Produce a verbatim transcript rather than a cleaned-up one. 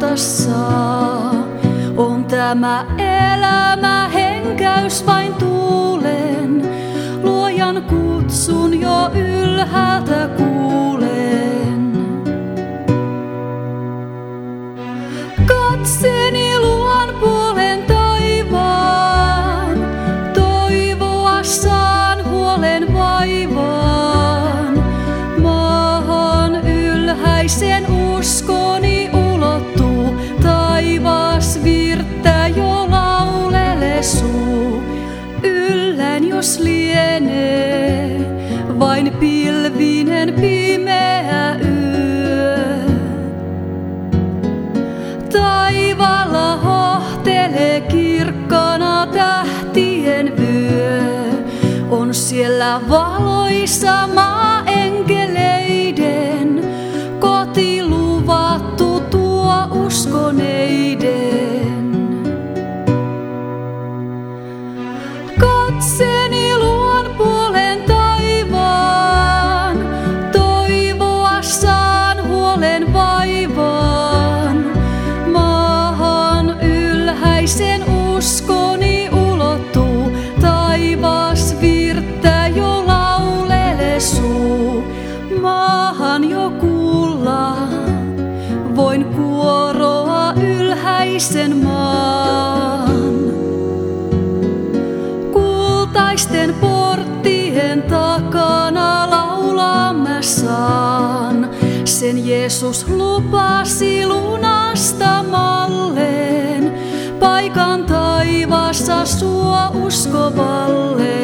saa. On tämä elämä henkäys vain tuulen, Luojan kutsun jo ylhäältä kuulen. Katseeni luon puolen taivaan, toivoa saan huolen vaivaan. Maahan ylhäisen uskoni ulottuu, taivas virttä jo laulele suu. Yllän jos lienee vain pilvinen pimeä yö. Taivaalla hohtelee kirkkana tähtien vyö. On siellä valoisa maa enkeleiden, koti luvattu tuo uskoneiden. Katseeni luon puolen taivaan, toivoa saan huolen vaivaan. Maahan ylhäisen uskoni ulottuu, taivas virttä jo laulele suu. Maahan jo kuulla voin kuoroa ylhäisen maan. Kultaisten porttien takana laulaa mä saan. Sen Jeesus lupasi lunastamalleen, paikan taivaassa sua uskovalle.